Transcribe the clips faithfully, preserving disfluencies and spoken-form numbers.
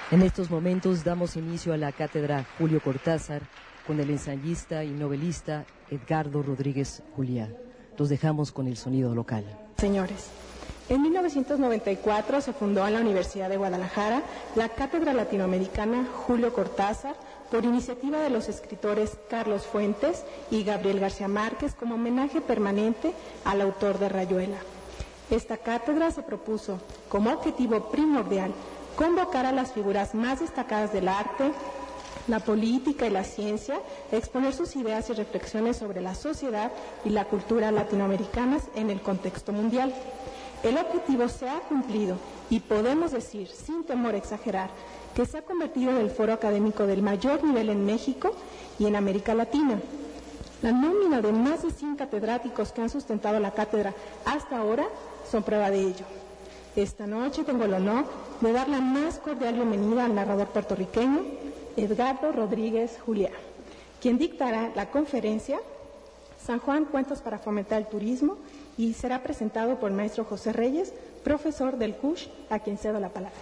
En estos momentos damos inicio a la cátedra Julio Cortázar con el ensayista y novelista Edgardo Rodríguez Juliá. Los dejamos con el sonido local. Señores, en mil novecientos noventa y cuatro se fundó en la Universidad de Guadalajara la Cátedra Latinoamericana Julio Cortázar por iniciativa de los escritores Carlos Fuentes y Gabriel García Márquez como homenaje permanente al autor de Rayuela. Esta cátedra se propuso como objetivo primordial convocar a las figuras más destacadas del arte, la política y la ciencia, a exponer sus ideas y reflexiones sobre la sociedad y la cultura latinoamericanas en el contexto mundial. El objetivo se ha cumplido y podemos decir, sin temor a exagerar, que se ha convertido en el foro académico del mayor nivel en México y en América Latina. La nómina de más de cien catedráticos que han sustentado la cátedra hasta ahora son prueba de ello. Esta noche tengo el honor de dar la más cordial bienvenida al narrador puertorriqueño, Edgardo Rodríguez Juliá, quien dictará la conferencia San Juan, Cuentos para fomentar el turismo, y será presentado por el maestro José Reyes, profesor del C U S H, a quien cedo la palabra.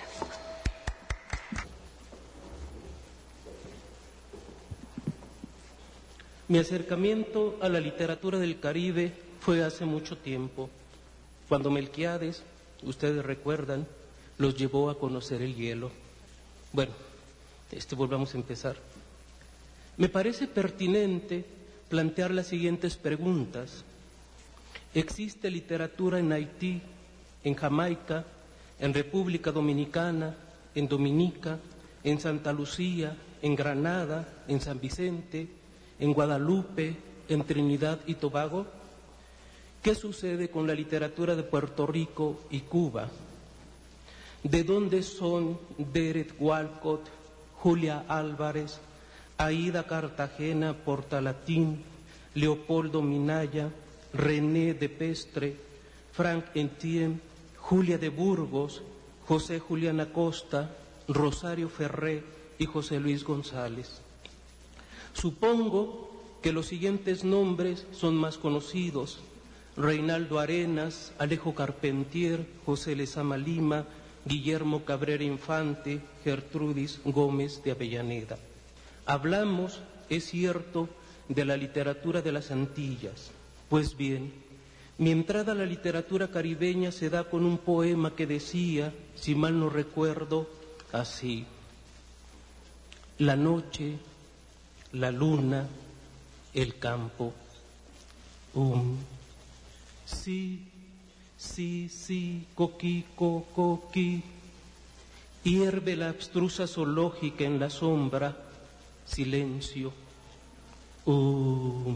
Mi acercamiento a la literatura del Caribe fue hace mucho tiempo, cuando Melquiades, ustedes recuerdan, los llevó a conocer el hielo. Bueno, este, volvamos a empezar. Me parece pertinente plantear las siguientes preguntas. ¿Existe literatura en Haití, en Jamaica, en República Dominicana, en Dominica, en Santa Lucía, en Granada, en San Vicente, en Guadalupe, en Trinidad y Tobago? ¿Qué sucede con la literatura de Puerto Rico y Cuba? ¿De dónde son Deret Walcott, Julia Álvarez, Aida Cartagena Portalatín, Leopoldo Minaya, René de Pestre, Frank Entienne, Julia de Burgos, José Julián Acosta, Rosario Ferré y José Luis González? Supongo que los siguientes nombres son más conocidos: Reinaldo Arenas, Alejo Carpentier, José Lezama Lima, Guillermo Cabrera Infante, Gertrudis Gómez de Avellaneda. Hablamos, es cierto, de la literatura de las Antillas. Pues bien, mi entrada a la literatura caribeña se da con un poema que decía, si mal no recuerdo, así: la noche, la luna, el campo. Um, sí, sí, sí, coqui, co, coqui. Hierve la abstrusa zoológica en la sombra, silencio. Um,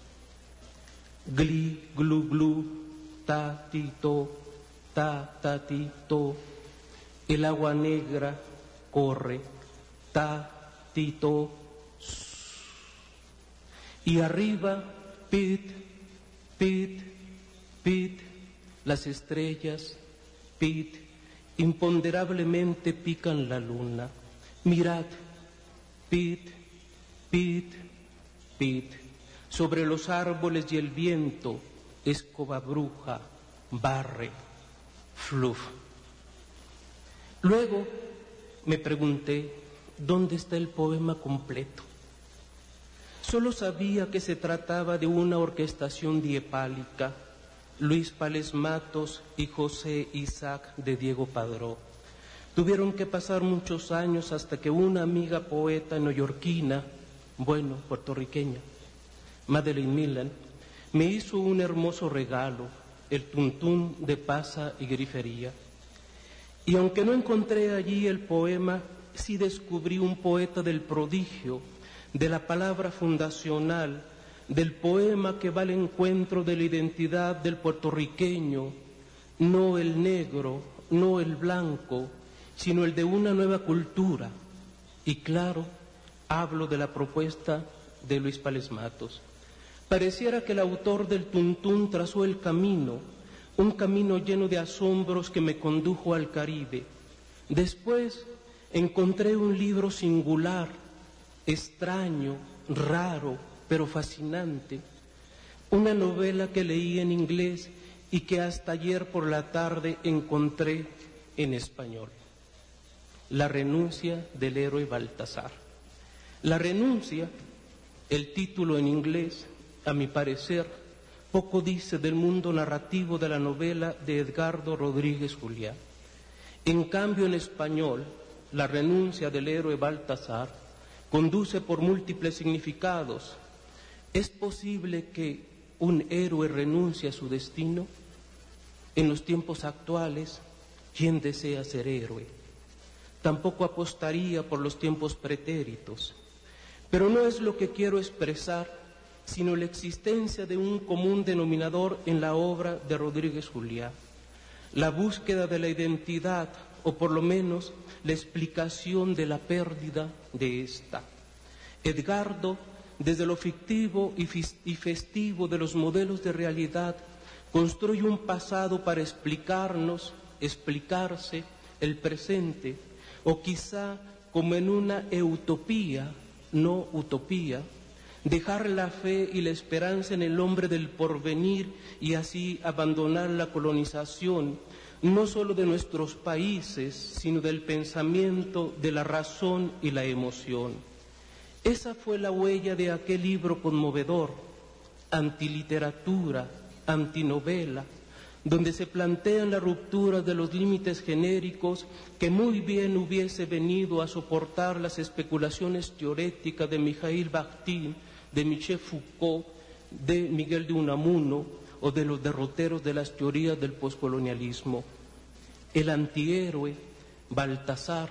gli, glu, glu, ta, ti, to, ta, ta, ti, to. El agua negra corre, ta, ti, to. Y arriba, pit, pit, pit, las estrellas, pit, imponderablemente pican la luna. Mirad, pit, pit, pit, sobre los árboles y el viento, escoba bruja, barre, fluf. Luego me pregunté, ¿dónde está el poema completo? Solo sabía que se trataba de una orquestación diepálica, Luis Pales Matos y José Isaac de Diego Padró. Tuvieron que pasar muchos años hasta que una amiga poeta neoyorquina, bueno, puertorriqueña, Madeleine Millan, me hizo un hermoso regalo, el tuntún de Pasa y Grifería. Y aunque no encontré allí el poema, sí descubrí un poeta del prodigio, de la palabra fundacional, del poema que va al encuentro de la identidad del puertorriqueño, no el negro, no el blanco, sino el de una nueva cultura. Y claro, hablo de la propuesta de Luis Pales Matos. Pareciera que el autor del tuntún trazó el camino, un camino lleno de asombros que me condujo al Caribe. Después encontré un libro singular, extraño, raro, pero fascinante, una novela que leí en inglés y que hasta ayer por la tarde encontré en español. La renuncia del héroe Baltasar. La renuncia, el título en inglés, a mi parecer, poco dice del mundo narrativo de la novela de Edgardo Rodríguez Juliá. En cambio, en español, la renuncia del héroe Baltasar conduce por múltiples significados. ¿Es posible que un héroe renuncie a su destino? En los tiempos actuales, ¿quién desea ser héroe? Tampoco apostaría por los tiempos pretéritos. Pero no es lo que quiero expresar, sino la existencia de un común denominador en la obra de Rodríguez Juliá, la búsqueda de la identidad, o por lo menos la explicación de la pérdida de esta. Edgardo, desde lo fictivo y festivo de los modelos de realidad, construye un pasado para explicarnos, explicarse el presente, o quizá como en una utopía, no utopía, dejar la fe y la esperanza en el hombre del porvenir y así abandonar la colonización, no solo de nuestros países, sino del pensamiento, de la razón y la emoción. Esa fue la huella de aquel libro conmovedor, antiliteratura, antinovela, donde se plantean la ruptura de los límites genéricos que muy bien hubiese venido a soportar las especulaciones teoréticas de Mikhail Bakhtin, de Michel Foucault, de Miguel de Unamuno o de los derroteros de las teorías del poscolonialismo. El antihéroe, Baltasar,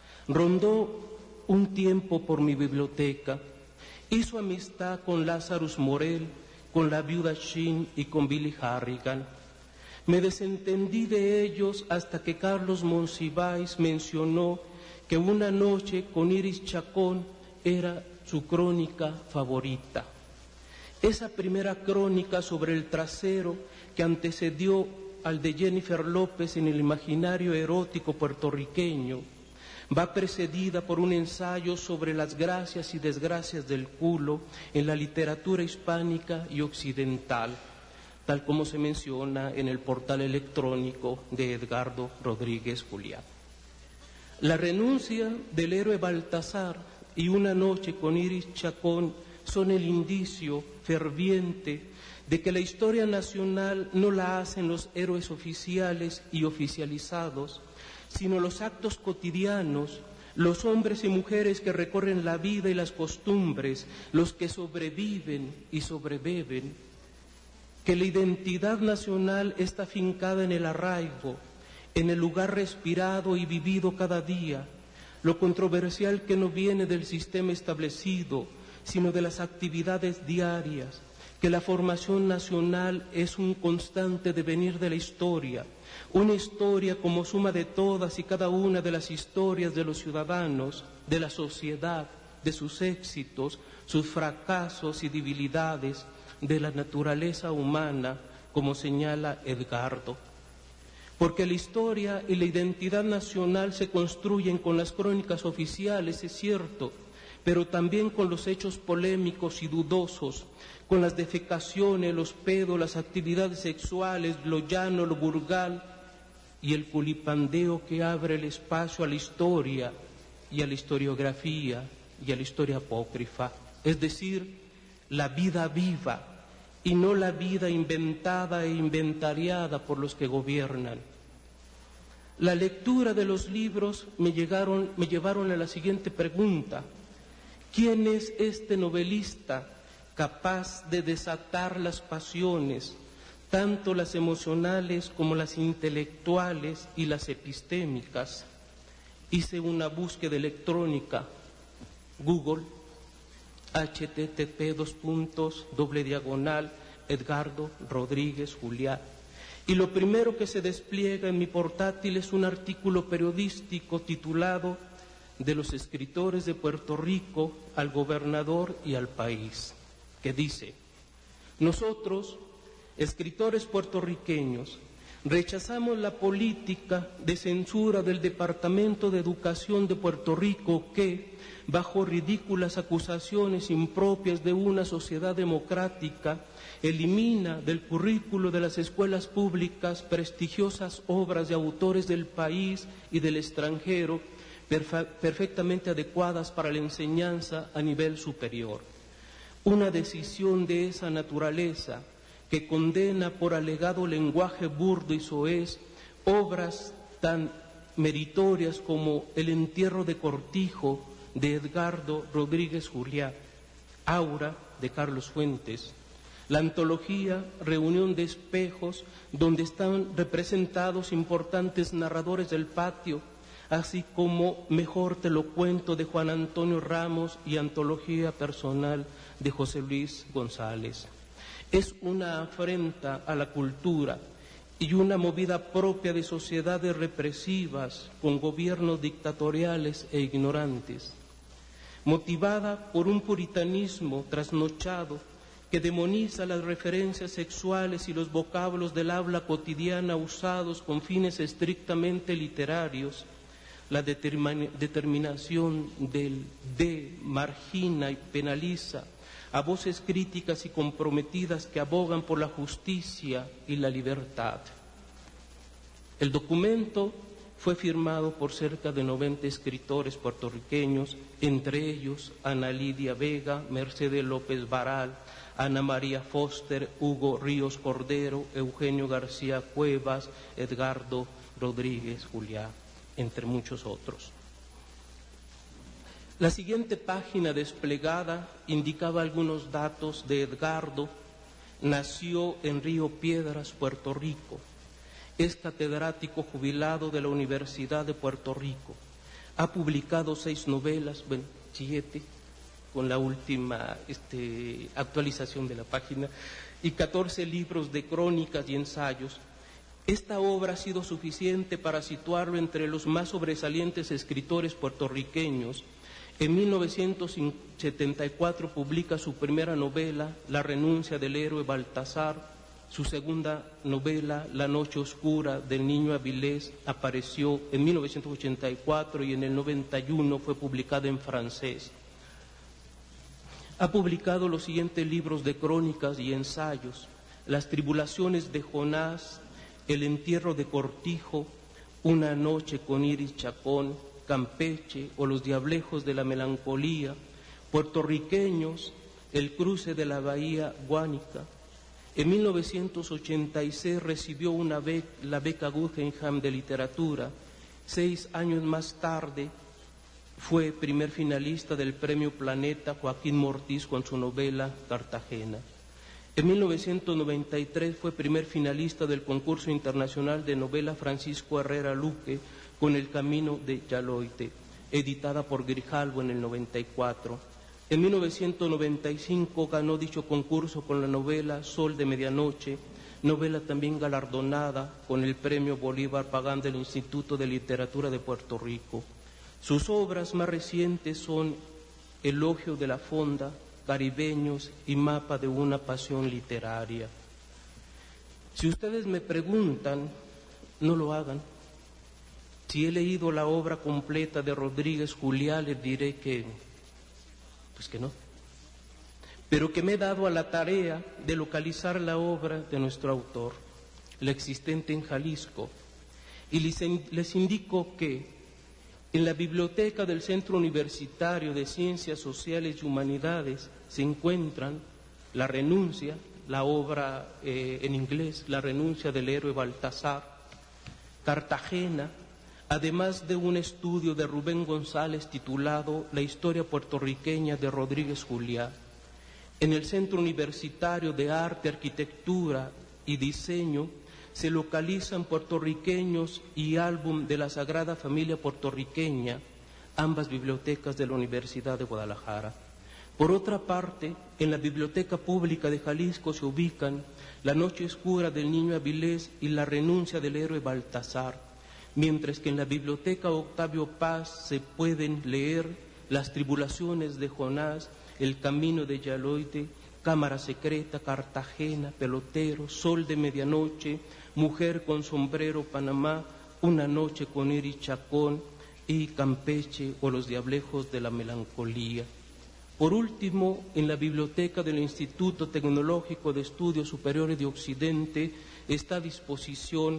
rondó un tiempo por mi biblioteca, hizo amistad con Lazarus Morel, con la viuda Shin y con Billy Harrigan. Me desentendí de ellos hasta que Carlos Monsiváis mencionó que Una noche con Iris Chacón era su crónica favorita. Esa primera crónica sobre el trasero que antecedió al de Jennifer López en el imaginario erótico puertorriqueño va precedida por un ensayo sobre las gracias y desgracias del culo en la literatura hispánica y occidental, tal como se menciona en el portal electrónico de Edgardo Rodríguez Juliá. La renuncia del héroe Baltasar y Una noche con Iris Chacón son el indicio ferviente de que la historia nacional no la hacen los héroes oficiales y oficializados, sino los actos cotidianos, los hombres y mujeres que recorren la vida y las costumbres, los que sobreviven y sobreviven, que la identidad nacional está fincada en el arraigo, en el lugar respirado y vivido cada día, lo controversial que no viene del sistema establecido, sino de las actividades diarias, que la formación nacional es un constante devenir de la historia, una historia como suma de todas y cada una de las historias de los ciudadanos, de la sociedad, de sus éxitos, sus fracasos y debilidades, de la naturaleza humana, como señala Edgardo. Porque la historia y la identidad nacional se construyen con las crónicas oficiales, es cierto, pero también con los hechos polémicos y dudosos, con las defecaciones, los pedos, las actividades sexuales, lo llano, lo burgal y el culipandeo que abre el espacio a la historia y a la historiografía y a la historia apócrifa, es decir, la vida viva y no la vida inventada e inventariada por los que gobiernan. La lectura de los libros me, llegaron, me llevaron a la siguiente pregunta: ¿quién es este novelista capaz de desatar las pasiones, tanto las emocionales como las intelectuales y las epistémicas? Hice una búsqueda electrónica, Google, http dos puntos doble diagonal Edgardo Rodríguez Juliá, y lo primero que se despliega en mi portátil es un artículo periodístico titulado De los escritores de Puerto Rico al gobernador y al país, que dice: nosotros, escritores puertorriqueños, rechazamos la política de censura del Departamento de Educación de Puerto Rico que, bajo ridículas acusaciones impropias de una sociedad democrática, elimina del currículo de las escuelas públicas prestigiosas obras de autores del país y del extranjero, perfectamente adecuadas para la enseñanza a nivel superior. Una decisión de esa naturaleza que condena por alegado lenguaje burdo y soez obras tan meritorias como El entierro de Cortijo de Edgardo Rodríguez Juliá, Aura de Carlos Fuentes, la antología Reunión de Espejos, donde están representados importantes narradores del patio, así como Mejor te lo cuento de Juan Antonio Ramos y Antología personal de José Luis González. Es una afrenta a la cultura y una movida propia de sociedades represivas con gobiernos dictatoriales e ignorantes, motivada por un puritanismo trasnochado que demoniza las referencias sexuales y los vocablos del habla cotidiana usados con fines estrictamente literarios. La determinación del de margina y penaliza a voces críticas y comprometidas que abogan por la justicia y la libertad. El documento fue firmado por cerca de noventa escritores puertorriqueños, entre ellos Ana Lidia Vega, Mercedes López Varal, Ana María Foster, Hugo Ríos Cordero, Eugenio García Cuevas, Edgardo Rodríguez Juliá, entre muchos otros. La siguiente página desplegada indicaba algunos datos de Edgardo. Nació en Río Piedras, Puerto Rico. Es catedrático jubilado de la Universidad de Puerto Rico. Ha publicado seis novelas, bueno, siete, con la última este, actualización de la página, y catorce libros de crónicas y ensayos. Esta obra ha sido suficiente para situarlo entre los más sobresalientes escritores puertorriqueños. En mil novecientos setenta y cuatro publica su primera novela, La renuncia del héroe Baltasar. Su segunda novela, La noche oscura del niño Avilés, apareció en mil novecientos ochenta y cuatro y en el noventa y uno fue publicada en francés. Ha publicado los siguientes libros de crónicas y ensayos: Las tribulaciones de Jonás, El entierro de Cortijo, Una noche con Iris Chacón, Campeche o Los diablejos de la melancolía, Puertorriqueños, El cruce de la bahía Guánica. En mil novecientos ochenta y seis recibió una beca, la beca Guggenheim de literatura. Seis años más tarde fue primer finalista del Premio Planeta Joaquín Mortiz con su novela Cartagena. En mil novecientos noventa y tres fue primer finalista del concurso internacional de novela Francisco Herrera Luque con El camino de Yaloite, editada por Grijalbo en el noventa y cuatro. En mil novecientos noventa y cinco ganó dicho concurso con la novela Sol de Medianoche, novela también galardonada con el Premio Bolívar Pagán del Instituto de Literatura de Puerto Rico. Sus obras más recientes son Elogio de la Fonda, Caribeños y Mapa de una pasión literaria. Si ustedes me preguntan, no lo hagan. Si he leído la obra completa de Rodríguez Juliá, les diré que, pues que no. Pero que me he dado a la tarea de localizar la obra de nuestro autor, la existente en Jalisco, y les, les indico que en la biblioteca del Centro Universitario de Ciencias Sociales y Humanidades se encuentran La renuncia, la obra eh, en inglés, La renuncia del héroe Baltasar, Cartagena, además de un estudio de Rubén González titulado La historia puertorriqueña de Rodríguez Juliá. En el Centro Universitario de Arte, Arquitectura y Diseño se localizan Puertorriqueños y álbum de la Sagrada Familia Puertorriqueña, ambas bibliotecas de la Universidad de Guadalajara. Por otra parte, en la Biblioteca Pública de Jalisco se ubican La noche oscura del niño Avilés y La renuncia del héroe Baltasar, mientras que en la Biblioteca Octavio Paz se pueden leer Las tribulaciones de Jonás, El camino de Yaloite, Cámara secreta, Cartagena, Pelotero, Sol de medianoche, Mujer con sombrero, Panamá, Una noche con Iris Chacón y Campeche o Los diablejos de la melancolía. Por último, en la biblioteca del Instituto Tecnológico de Estudios Superiores de Occidente está a disposición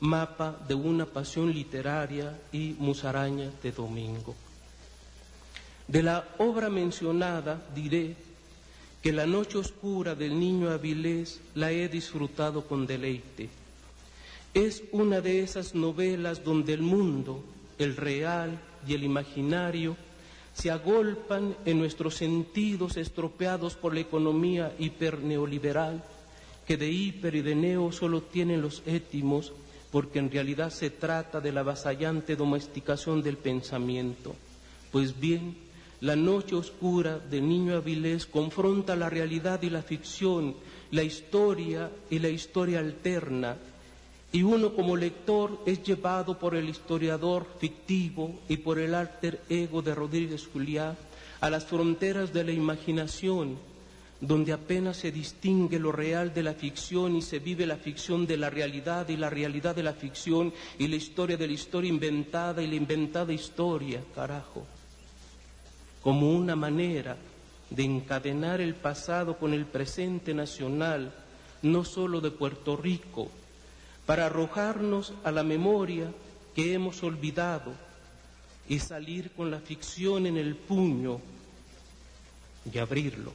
mapa de una pasión literaria y musaraña de Domingo. De la obra mencionada diré que La noche oscura del niño Avilés la he disfrutado con deleite. Es una de esas novelas donde el mundo, el real y el imaginario se agolpan en nuestros sentidos estropeados por la economía hiperneoliberal, que de hiper y de neo solo tienen los étimos, porque en realidad se trata de la avasallante domesticación del pensamiento. Pues bien, La noche oscura del niño Avilés confronta la realidad y la ficción, la historia y la historia alterna, y uno como lector es llevado por el historiador fictivo y por el alter ego de Rodríguez Juliá a las fronteras de la imaginación, donde apenas se distingue lo real de la ficción y se vive la ficción de la realidad y la realidad de la ficción y la historia de la historia inventada y la inventada historia, carajo, como una manera de encadenar el pasado con el presente nacional, no solo de Puerto Rico, para arrojarnos a la memoria que hemos olvidado y salir con la ficción en el puño y abrirlo.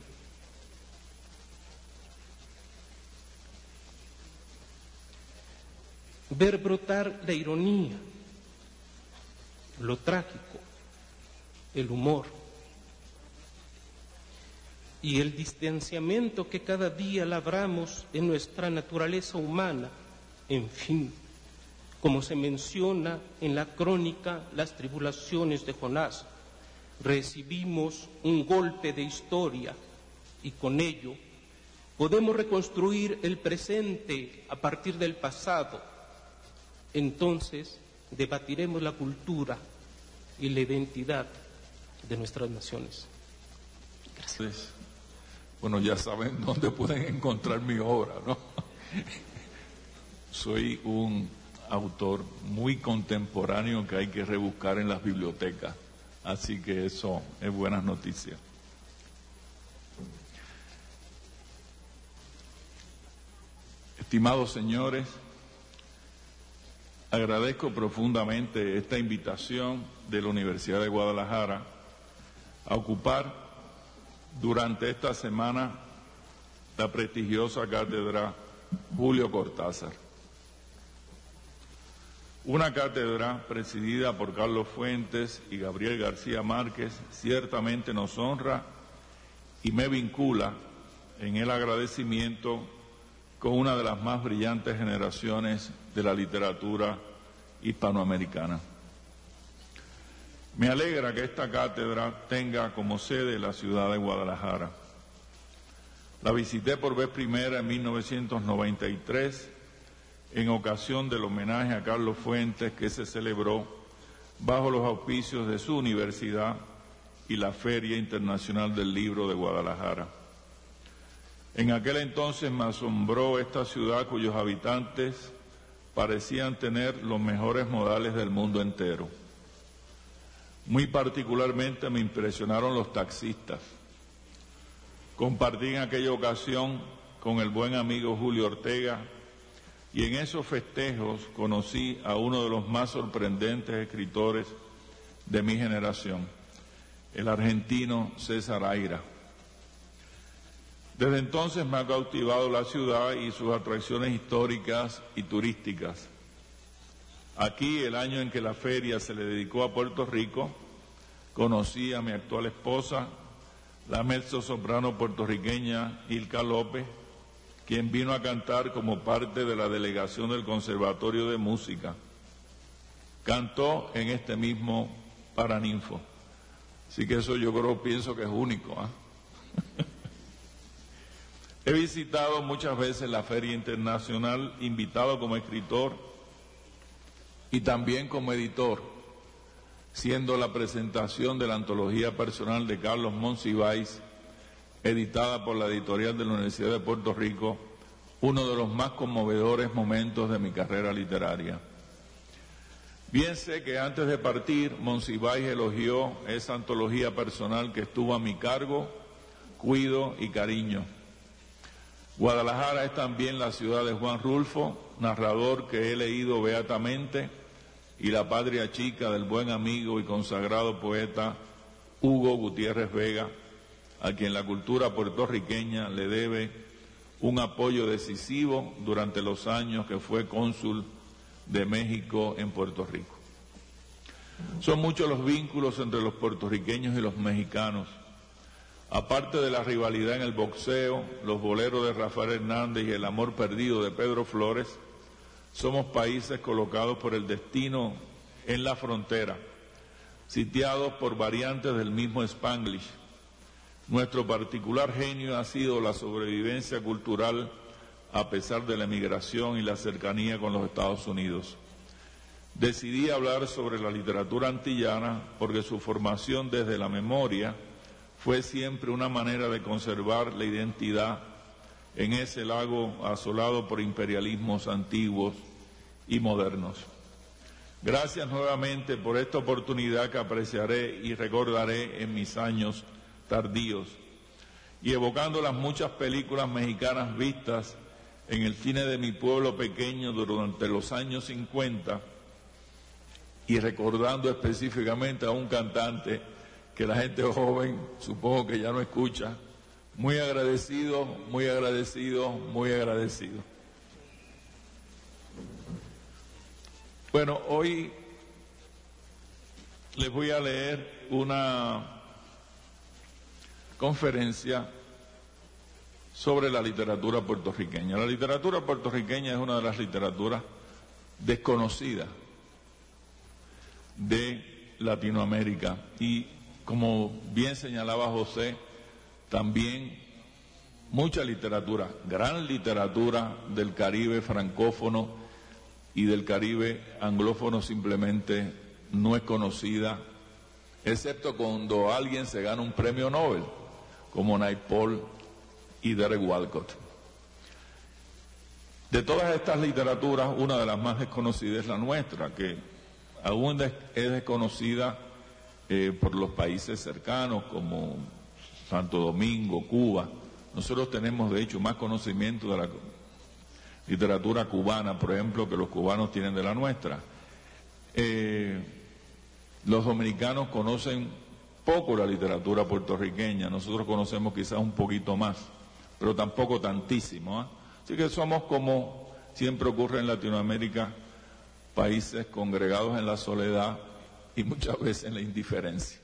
Ver brotar la ironía, lo trágico, el humor y el distanciamiento que cada día labramos en nuestra naturaleza humana. En fin, como se menciona en la crónica Las tribulaciones de Jonás, recibimos un golpe de historia y con ello podemos reconstruir el presente a partir del pasado. Entonces debatiremos la cultura y la identidad de nuestras naciones. Gracias. Bueno, ya saben dónde pueden encontrar mi obra, ¿no? Soy un autor muy contemporáneo que hay que rebuscar en las bibliotecas, así que eso es buenas noticias. Estimados señores, agradezco profundamente esta invitación de la Universidad de Guadalajara a ocupar durante esta semana la prestigiosa cátedra Julio Cortázar. Una cátedra presidida por Carlos Fuentes y Gabriel García Márquez ciertamente nos honra y me vincula en el agradecimiento con una de las más brillantes generaciones de la literatura hispanoamericana. Me alegra que esta cátedra tenga como sede la ciudad de Guadalajara. La visité por vez primera en mil novecientos noventa y tres en ocasión del homenaje a Carlos Fuentes que se celebró bajo los auspicios de su universidad y la Feria Internacional del Libro de Guadalajara. En aquel entonces me asombró esta ciudad cuyos habitantes parecían tener los mejores modales del mundo entero. Muy particularmente me impresionaron los taxistas. Compartí en aquella ocasión con el buen amigo Julio Ortega y en esos festejos conocí a uno de los más sorprendentes escritores de mi generación, el argentino César Aira. Desde entonces me ha cautivado la ciudad y sus atracciones históricas y turísticas. Aquí, el año en que la feria se le dedicó a Puerto Rico, conocí a mi actual esposa, la mezzosoprano puertorriqueña Ilka López, quien vino a cantar como parte de la delegación del Conservatorio de Música. Cantó en este mismo Paraninfo. Así que eso yo creo, pienso que es único, ¿eh? He visitado muchas veces la Feria Internacional, invitado como escritor y también como editor, siendo la presentación de la antología personal de Carlos Monsiváis, editada por la editorial de la Universidad de Puerto Rico, uno de los más conmovedores momentos de mi carrera literaria. Bien sé que antes de partir, Monsiváis elogió esa antología personal que estuvo a mi cargo, cuido y cariño. Guadalajara es también la ciudad de Juan Rulfo, narrador que he leído beatamente, y La patria chica del buen amigo y consagrado poeta Hugo Gutiérrez Vega, a quien la cultura puertorriqueña le debe un apoyo decisivo durante los años que fue cónsul de México en Puerto Rico. Son muchos los vínculos entre los puertorriqueños y los mexicanos. Aparte de la rivalidad en el boxeo, los boleros de Rafael Hernández y el amor perdido de Pedro Flores, somos países colocados por el destino en la frontera, sitiados por variantes del mismo Spanglish. Nuestro particular genio ha sido la sobrevivencia cultural a pesar de la emigración y la cercanía con los Estados Unidos. Decidí hablar sobre la literatura antillana porque su formación desde la memoria fue siempre una manera de conservar la identidad en ese lago asolado por imperialismos antiguos y modernos. Gracias nuevamente por esta oportunidad que apreciaré y recordaré en mis años tardíos, y evocando las muchas películas mexicanas vistas en el cine de mi pueblo pequeño durante los años cincuenta, y recordando específicamente a un cantante que la gente joven supongo que ya no escucha. Muy agradecido, muy agradecido, muy agradecido. Bueno, hoy les voy a leer una conferencia sobre la literatura puertorriqueña. La literatura puertorriqueña es una de las literaturas desconocidas de Latinoamérica y, como bien señalaba José, también mucha literatura, gran literatura del Caribe francófono y del Caribe anglófono simplemente no es conocida, excepto cuando alguien se gana un premio Nobel, como Naipaul y Derek Walcott. De todas estas literaturas, una de las más desconocidas es la nuestra, que aún es desconocida eh, por los países cercanos como Santo Domingo, Cuba. Nosotros tenemos de hecho más conocimiento de la literatura cubana, por ejemplo, que los cubanos tienen de la nuestra. Eh, los dominicanos conocen poco la literatura puertorriqueña, nosotros conocemos quizás un poquito más, pero tampoco tantísimo, ¿eh? Así que somos, como siempre ocurre en Latinoamérica, países congregados en la soledad y muchas veces en la indiferencia.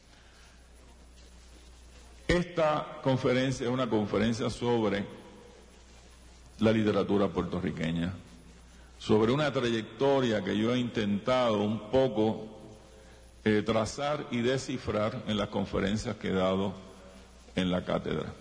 Esta conferencia es una conferencia sobre la literatura puertorriqueña, sobre una trayectoria que yo he intentado un poco eh, trazar y descifrar en las conferencias que he dado en la cátedra.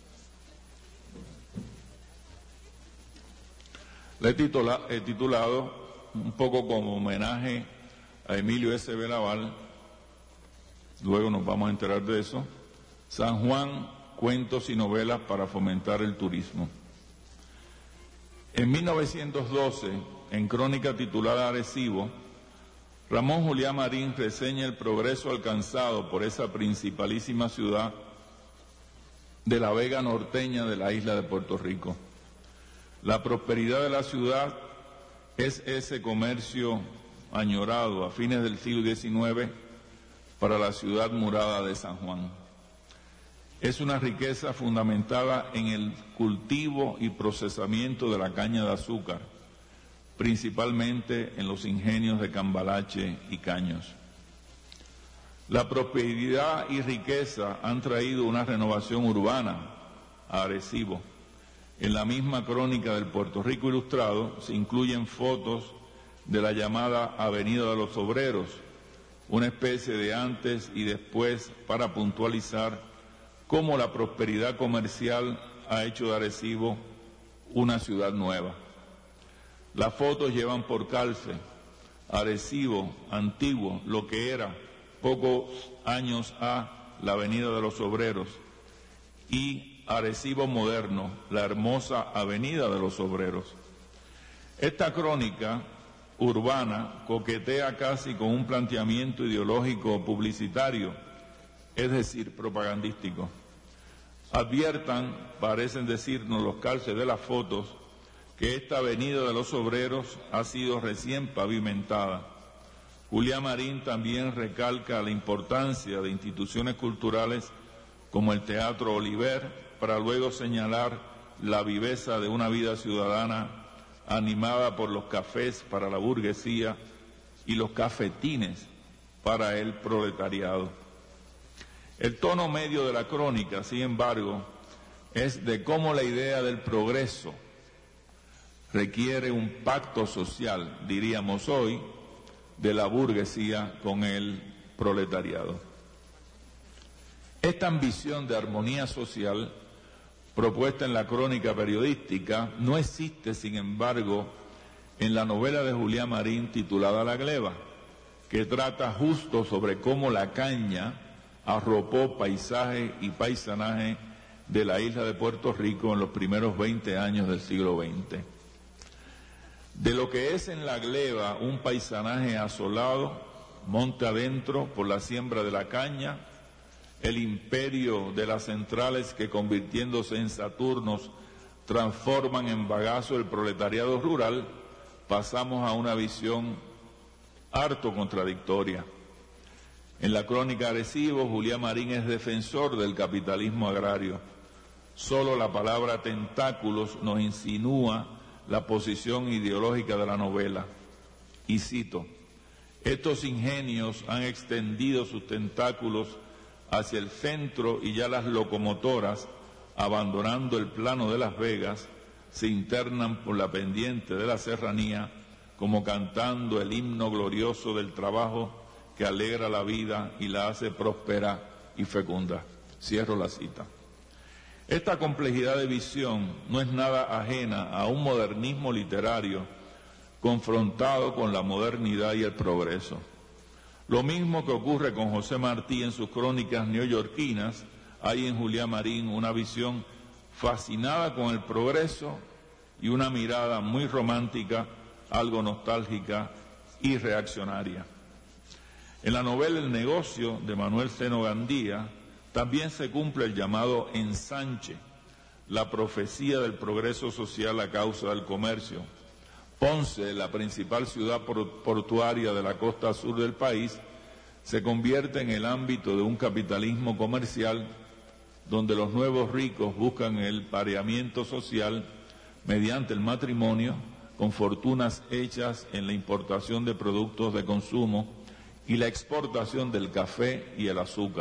La he, titula, he titulado, un poco como homenaje a Emilio S. Belaval, luego nos vamos a enterar de eso, San Juan, cuentos y novelas para fomentar el turismo. En mil novecientos doce, en crónica titulada Arecibo, Ramón Julián Marín reseña el progreso alcanzado por esa principalísima ciudad de la vega norteña de la isla de Puerto Rico. La prosperidad de la ciudad es ese comercio añorado a fines del siglo diecinueve para la ciudad murada de San Juan. Es una riqueza fundamentada en el cultivo y procesamiento de la caña de azúcar, principalmente en los ingenios de Cambalache y Caños. La prosperidad y riqueza han traído una renovación urbana a Arecibo. En la misma crónica del Puerto Rico Ilustrado se incluyen fotos de la llamada Avenida de los Obreros, una especie de antes y después para puntualizar cómo la prosperidad comercial ha hecho de Arecibo una ciudad nueva. Las fotos llevan por calce Arecibo antiguo, lo que era pocos años a la Avenida de los Obreros, y Arecibo moderno, la hermosa Avenida de los Obreros. Esta crónica urbana coquetea casi con un planteamiento ideológico publicitario, es decir, propagandístico. Adviertan, parecen decirnos los calces de las fotos, que esta avenida de los Obreros ha sido recién pavimentada. Julián Marín también recalca la importancia de instituciones culturales como el Teatro Oliver, para luego señalar la viveza de una vida ciudadana animada por los cafés para la burguesía y los cafetines para el proletariado. El tono medio de la crónica, sin embargo, es de cómo la idea del progreso requiere un pacto social, diríamos hoy, de la burguesía con el proletariado. Esta ambición de armonía social propuesta en la crónica periodística no existe, sin embargo, en la novela de Julián Marín titulada La Gleba, que trata justo sobre cómo la caña arropó paisaje y paisanaje de la isla de Puerto Rico en los primeros veinte años del siglo veinte. De lo que es en La Gleba un paisanaje asolado, monte adentro por la siembra de la caña, el imperio de las centrales que, convirtiéndose en Saturnos, transforman en bagazo el proletariado rural, pasamos a una visión harto contradictoria. En la crónica Arecibo, Julián Marín es defensor del capitalismo agrario. Solo la palabra tentáculos nos insinúa la posición ideológica de la novela. Y cito: estos ingenios han extendido sus tentáculos hacia el centro y ya las locomotoras, abandonando el plano de Las Vegas, se internan por la pendiente de la serranía, como cantando el himno glorioso del trabajo que alegra la vida y la hace próspera y fecunda. Cierro la cita. Esta complejidad de visión no es nada ajena a un modernismo literario confrontado con la modernidad y el progreso. Lo mismo que ocurre con José Martí en sus crónicas neoyorquinas, hay en Julián Marín una visión fascinada con el progreso y una mirada muy romántica, algo nostálgica y reaccionaria. En la novela El negocio de Manuel Seno Gandía también se cumple el llamado ensanche, la profecía del progreso social a causa del comercio. Ponce, la principal ciudad portuaria de la costa sur del país, se convierte en el ámbito de un capitalismo comercial donde los nuevos ricos buscan el pareamiento social mediante el matrimonio, con fortunas hechas en la importación de productos de consumo y la exportación del café y el azúcar.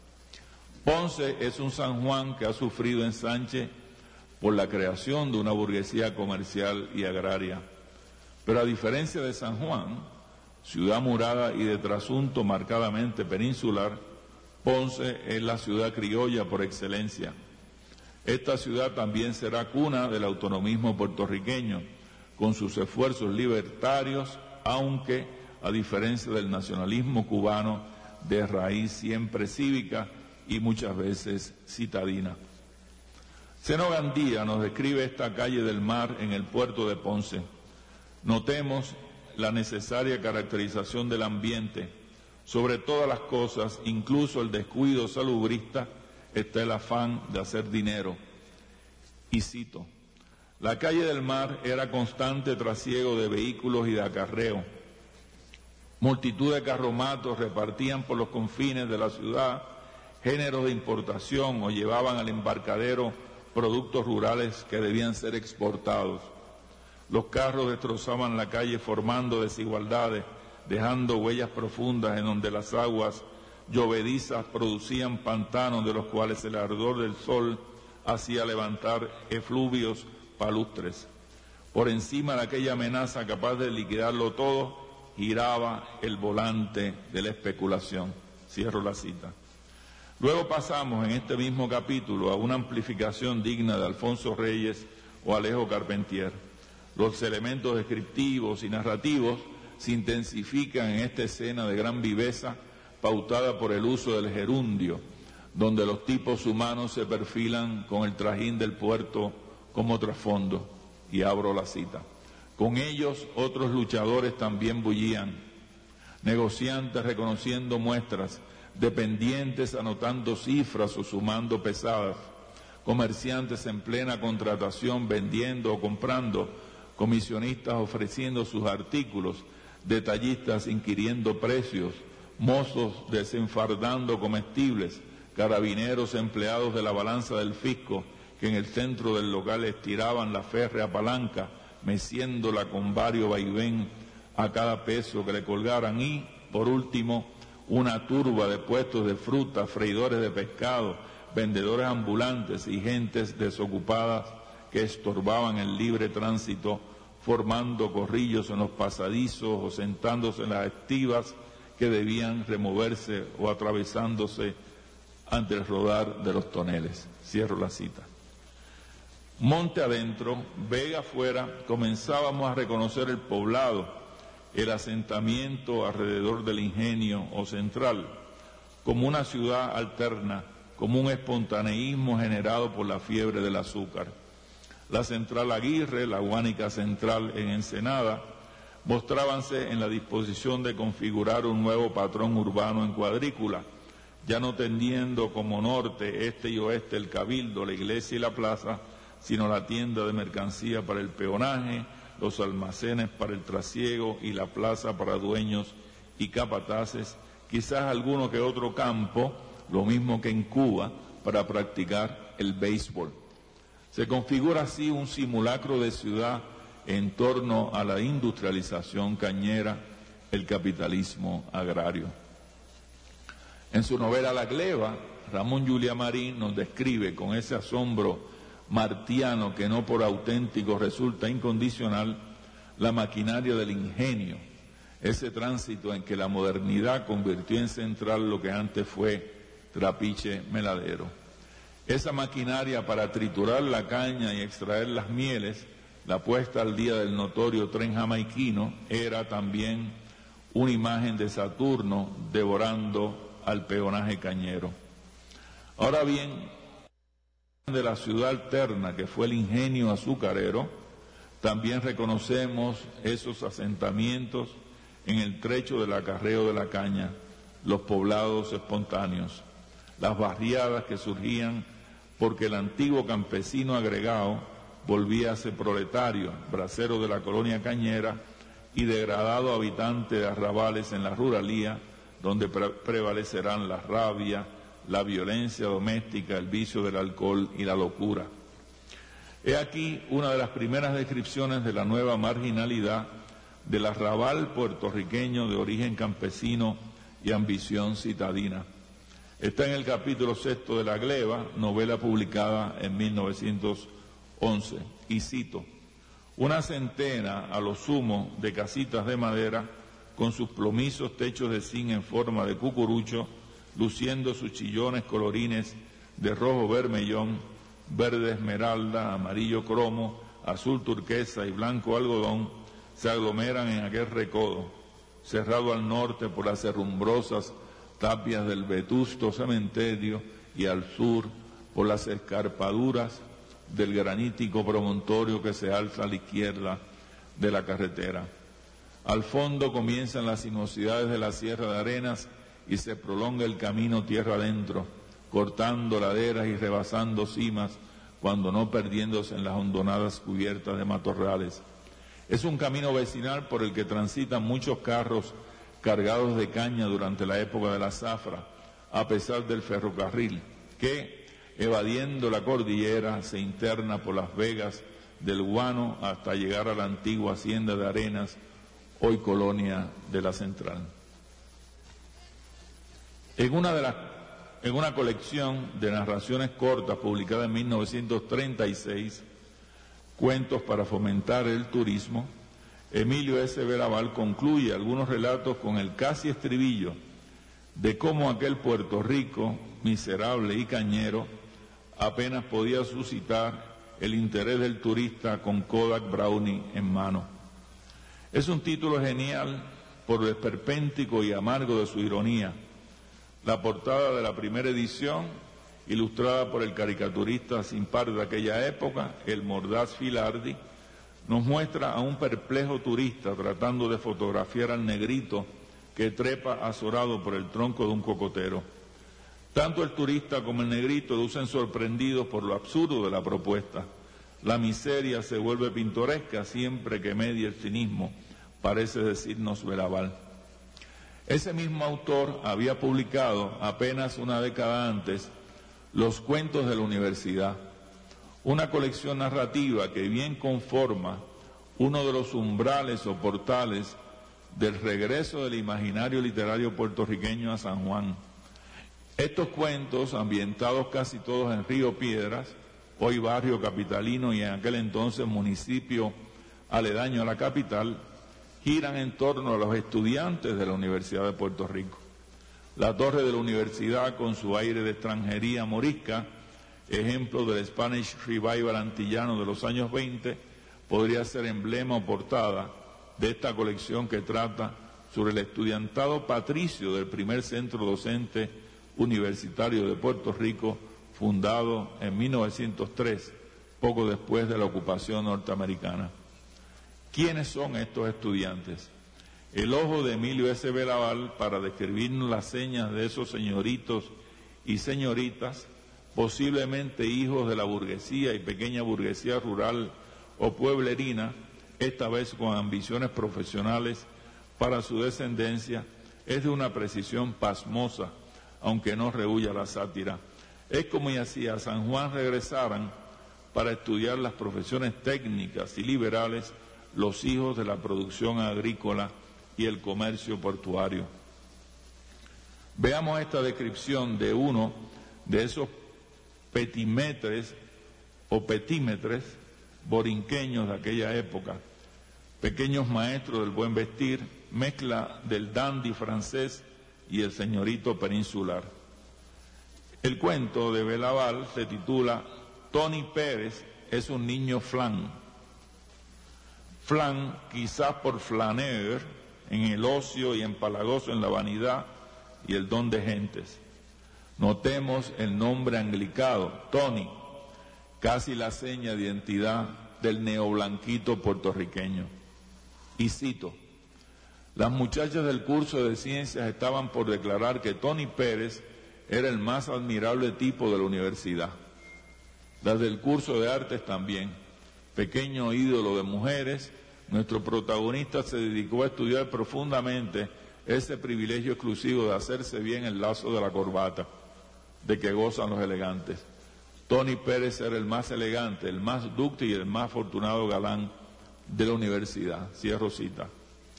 Ponce es un San Juan que ha sufrido ensanche por la creación de una burguesía comercial y agraria. Pero a diferencia de San Juan, ciudad murada y de trasunto marcadamente peninsular, Ponce es la ciudad criolla por excelencia. Esta ciudad también será cuna del autonomismo puertorriqueño, con sus esfuerzos libertarios, aunque, a diferencia del nacionalismo cubano, de raíz siempre cívica y muchas veces citadina. Seno Gandía nos describe esta calle del mar en el puerto de Ponce. Notemos la necesaria caracterización del ambiente. Sobre todas las cosas, incluso el descuido salubrista, está el afán de hacer dinero. Y cito: la calle del mar era constante trasiego de vehículos y de acarreo. Multitud de carromatos repartían por los confines de la ciudad géneros de importación o llevaban al embarcadero productos rurales que debían ser exportados. Los carros destrozaban la calle formando desigualdades, dejando huellas profundas en donde las aguas llovedizas producían pantanos de los cuales el ardor del sol hacía levantar efluvios palustres. Por encima de aquella amenaza capaz de liquidarlo todo, giraba el volante de la especulación. Cierro la cita. Luego pasamos en este mismo capítulo a una amplificación digna de Alfonso Reyes o Alejo Carpentier. Los elementos descriptivos y narrativos se intensifican en esta escena de gran viveza, pautada por el uso del gerundio, donde los tipos humanos se perfilan con el trajín del puerto como trasfondo. Y abro la cita. Con ellos otros luchadores también bullían, negociantes reconociendo muestras, dependientes anotando cifras o sumando pesadas, comerciantes en plena contratación vendiendo o comprando, comisionistas ofreciendo sus artículos, detallistas inquiriendo precios, mozos desenfardando comestibles, carabineros empleados de la balanza del fisco que en el centro del local estiraban la férrea palanca, meciéndola con vario vaivén a cada peso que le colgaran, y, por último, una turba de puestos de fruta, freidores de pescado, vendedores ambulantes y gentes desocupadas que estorbaban el libre tránsito, formando corrillos en los pasadizos o sentándose en las estivas que debían removerse o atravesándose ante el rodar de los toneles. Cierro la cita. Monte adentro, Vega afuera, comenzábamos a reconocer el poblado, el asentamiento alrededor del ingenio o central, como una ciudad alterna, como un espontaneísmo generado por la fiebre del azúcar. La central Aguirre, la Guánica Central en Ensenada, mostrábanse en la disposición de configurar un nuevo patrón urbano en cuadrícula, ya no tendiendo como norte, este y oeste el cabildo, la iglesia y la plaza, sino la tienda de mercancía para el peonaje, los almacenes para el trasiego y la plaza para dueños y capataces, quizás alguno que otro campo, lo mismo que en Cuba, para practicar el béisbol. Se configura así un simulacro de ciudad en torno a la industrialización cañera, el capitalismo agrario. En su novela La Gleba, Ramón Juliá Marín nos describe con ese asombro martiano que no por auténtico resulta incondicional la maquinaria del ingenio, ese tránsito en que la modernidad convirtió en central lo que antes fue trapiche meladero. Esa maquinaria para triturar la caña y extraer las mieles, la puesta al día del notorio tren jamaiquino, era también una imagen de Saturno devorando al peonaje cañero. Ahora bien, de la ciudad alterna que fue el ingenio azucarero, también reconocemos esos asentamientos en el trecho del acarreo de la caña, los poblados espontáneos, las barriadas que surgían porque el antiguo campesino agregado volvía a ser proletario, bracero de la colonia cañera y degradado habitante de arrabales en la ruralía, donde pre- prevalecerán la rabia, la violencia doméstica, el vicio del alcohol y la locura. He aquí una de las primeras descripciones de la nueva marginalidad del arrabal puertorriqueño de origen campesino y ambición citadina. Está en el capítulo sexto de La Gleba, novela publicada en mil novecientos once, y cito: una centena a lo sumo de casitas de madera con sus plomizos techos de zinc en forma de cucurucho, luciendo sus chillones colorines de rojo vermellón, verde esmeralda, amarillo cromo, azul turquesa y blanco algodón, se aglomeran en aquel recodo, cerrado al norte por las herrumbrosas tapias del vetusto cementerio y al sur por las escarpaduras del granítico promontorio que se alza a la izquierda de la carretera. Al fondo comienzan las sinuosidades de la Sierra de Arenas y se prolonga el camino tierra adentro, cortando laderas y rebasando cimas, cuando no perdiéndose en las hondonadas cubiertas de matorrales. Es un camino vecinal por el que transitan muchos carros cargados de caña durante la época de la zafra, a pesar del ferrocarril, que, evadiendo la cordillera, se interna por las vegas del Guano hasta llegar a la antigua hacienda de Arenas, hoy colonia de la Central. En una, de las, en una colección de narraciones cortas publicada en mil novecientos treinta y seis, Cuentos para fomentar el turismo, Emilio S. Veraval concluye algunos relatos con el casi estribillo de cómo aquel Puerto Rico, miserable y cañero, apenas podía suscitar el interés del turista con Kodak Brownie en mano. Es un título genial por lo esperpéntico y amargo de su ironía. La portada de la primera edición, ilustrada por el caricaturista sin par de aquella época, el mordaz Filardi, nos muestra a un perplejo turista tratando de fotografiar al negrito que trepa azorado por el tronco de un cocotero. Tanto el turista como el negrito lucen sorprendidos por lo absurdo de la propuesta. La miseria se vuelve pintoresca siempre que media el cinismo, parece decirnos Belaval. Ese mismo autor había publicado apenas una década antes Los cuentos de la universidad, una colección narrativa que bien conforma uno de los umbrales o portales del regreso del imaginario literario puertorriqueño a San Juan. Estos cuentos, ambientados casi todos en Río Piedras, hoy barrio capitalino y en aquel entonces municipio aledaño a la capital, giran en torno a los estudiantes de la Universidad de Puerto Rico. La torre de la universidad, con su aire de extranjería morisca, ejemplo del Spanish Revival antillano de los años veinte, podría ser emblema o portada de esta colección que trata sobre el estudiantado patricio del primer centro docente universitario de Puerto Rico, fundado en mil novecientos tres, poco después de la ocupación norteamericana. ¿Quiénes son estos estudiantes? El ojo de Emilio S. Belaval, para describirnos las señas de esos señoritos y señoritas, posiblemente hijos de la burguesía y pequeña burguesía rural o pueblerina, esta vez con ambiciones profesionales para su descendencia, es de una precisión pasmosa, aunque no rehúya la sátira. Es como si a San Juan regresaran para estudiar las profesiones técnicas y liberales los hijos de la producción agrícola y el comercio portuario. Veamos esta descripción de uno de esos petimetres o petímetres borinqueños de aquella época, pequeños maestros del buen vestir, mezcla del dandy francés y el señorito peninsular. El cuento de Belaval se titula Tony Pérez es un niño flan. Flan, quizás por flaner, en el ocio y empalagoso en la vanidad y el don de gentes. Notemos el nombre anglicado, Tony, casi la seña de identidad del neoblanquito puertorriqueño. Y cito, las muchachas del curso de ciencias estaban por declarar que Tony Pérez era el más admirable tipo de la universidad. Las del curso de artes también. Pequeño ídolo de mujeres, nuestro protagonista se dedicó a estudiar profundamente ese privilegio exclusivo de hacerse bien el lazo de la corbata, de que gozan los elegantes. Tony Pérez era el más elegante, el más dúctil y el más afortunado galán de la universidad. Cierro cita.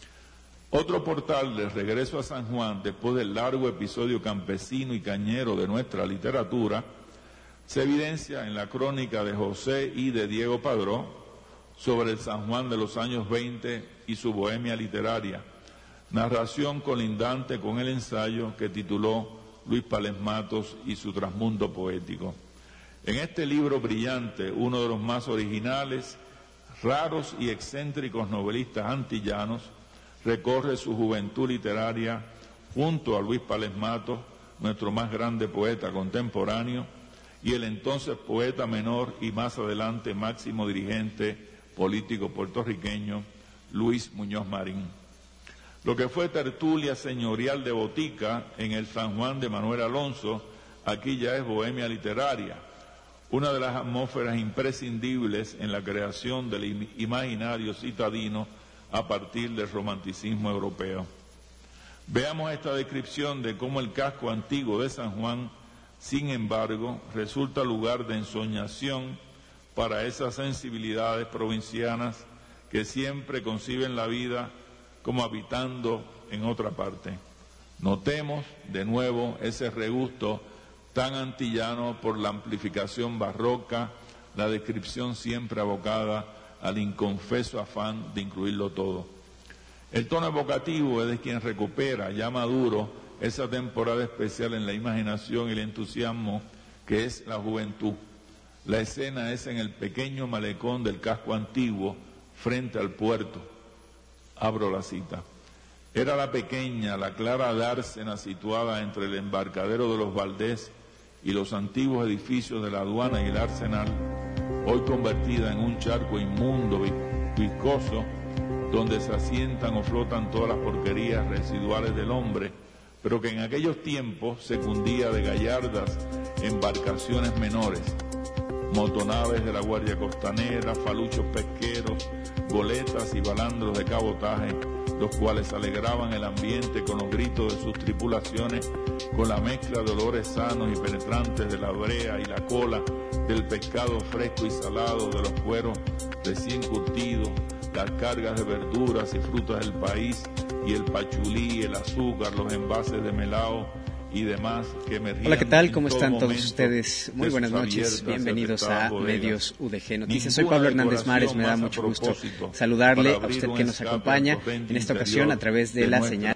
Otro portal del regreso a San Juan, después del largo episodio campesino y cañero de nuestra literatura, se evidencia en la crónica de José y de Diego Padró sobre el San Juan de los años veinte y su bohemia literaria, narración colindante con el ensayo que tituló Luis Pález Matos y su trasmundo poético. En este libro brillante, uno de los más originales, raros y excéntricos novelistas antillanos recorre su juventud literaria junto a Luis Pález Matos, nuestro más grande poeta contemporáneo, y el entonces poeta menor y más adelante máximo dirigente político puertorriqueño, Luis Muñoz Marín. Lo que fue tertulia señorial de botica en el San Juan de Manuel Alonso, aquí ya es bohemia literaria, una de las atmósferas imprescindibles en la creación del imaginario citadino a partir del romanticismo europeo. Veamos esta descripción de cómo el casco antiguo de San Juan, sin embargo, resulta lugar de ensoñación para esas sensibilidades provincianas que siempre conciben la vida como habitando en otra parte. Notemos de nuevo ese regusto tan antillano por la amplificación barroca, la descripción siempre abocada al inconfeso afán de incluirlo todo. El tono evocativo es de quien recupera, ya maduro, esa temporada especial en la imaginación y el entusiasmo que es la juventud. La escena es en el pequeño malecón del casco antiguo, frente al puerto. Abro la cita. Era la pequeña, la clara dársena situada entre el embarcadero de los Valdés y los antiguos edificios de la aduana y el arsenal, hoy convertida en un charco inmundo y viscoso, donde se asientan o flotan todas las porquerías residuales del hombre, pero que en aquellos tiempos se cundía de gallardas embarcaciones menores, motonaves de la Guardia Costanera, faluchos pesqueros, goletas y balandros de cabotaje, los cuales alegraban el ambiente con los gritos de sus tripulaciones, con la mezcla de olores sanos y penetrantes de la brea y la cola, del pescado fresco y salado, de los cueros recién curtidos, las cargas de verduras y frutas del país, y el pachulí, el azúcar, los envases de melao y demás que emergían. Hola, ¿qué tal? ¿Cómo están todos ustedes? Muy buenas noches, bienvenidos a Medios U D G Noticias. Soy Pablo Hernández Mares, me da mucho gusto saludarle a usted que nos acompaña en esta ocasión a través de la señal